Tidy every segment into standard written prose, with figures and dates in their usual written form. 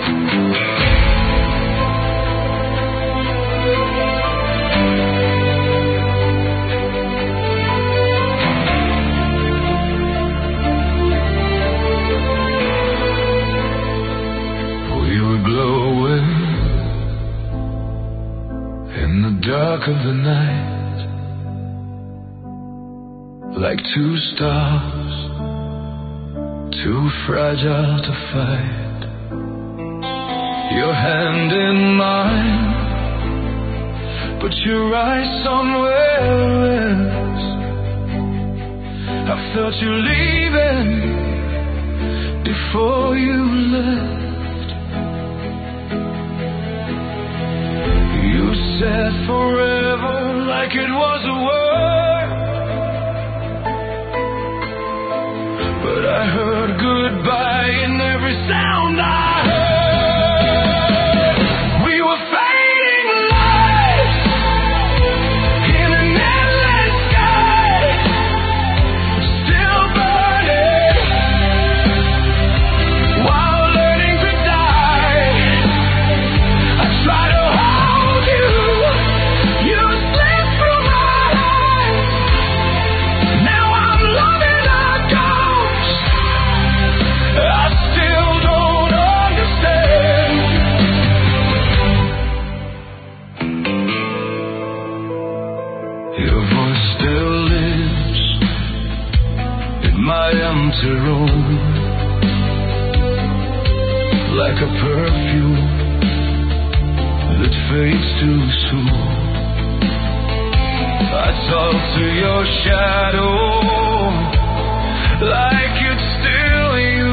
Dark of the night, like two stars, too fragile to fight. Your hand in mine, but your eyes somewhere else. I felt you leaving before you left. You said forever like it was a word, but I heard goodbye in every sound I heard. We were fading lights in an endless sky, still burning while learning to die. I tried to hold you, you slipped through my hands. Now I'm loving a ghost. I still don't understand. Your voice still lives in my empty room, like a perfume that fades too soon. I talk to your shadow like it's still you.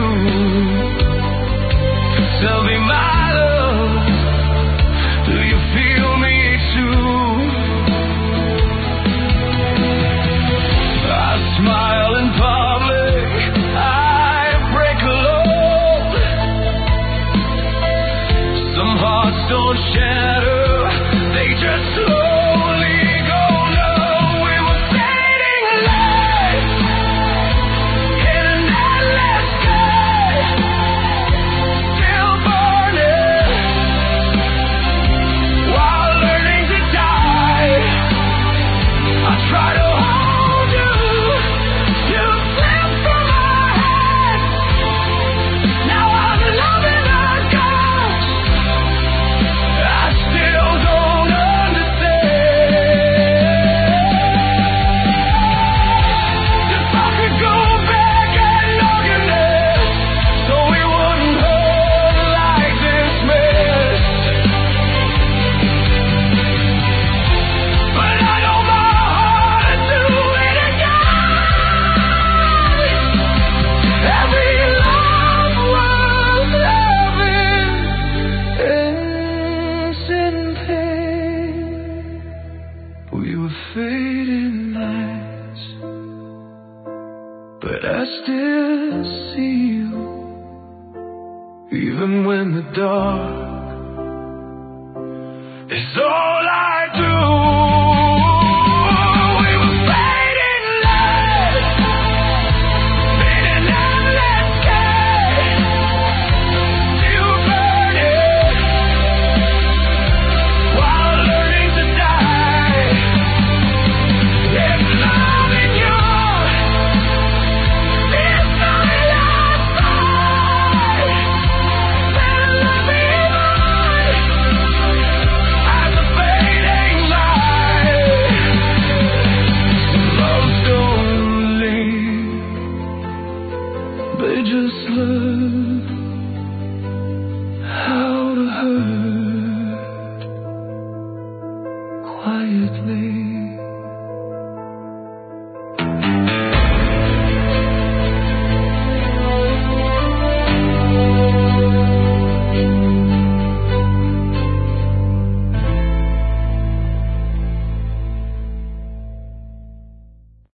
Tell me, my love, do you feel me too? I smile in public, I break alone. Some hearts don't shatter, they just slowly go numb. We were fading lights in an endless sky, still burning while learning to die. I try to hold you, you slip from my hands. Now I'm loving a ghost. I still don't understand. If I could go back and organize, so we wouldn't hurt like this mess. But I know my heart to do it again. Every love was loving ends in pain. We were fading lights, but I still see you, even when the dark is all I do. We were fading lights in an endless sky, still burning while learning to die. If loving you is my last fight, then let me mine as a fading light. Loves don't leave, they just learn how to hurt.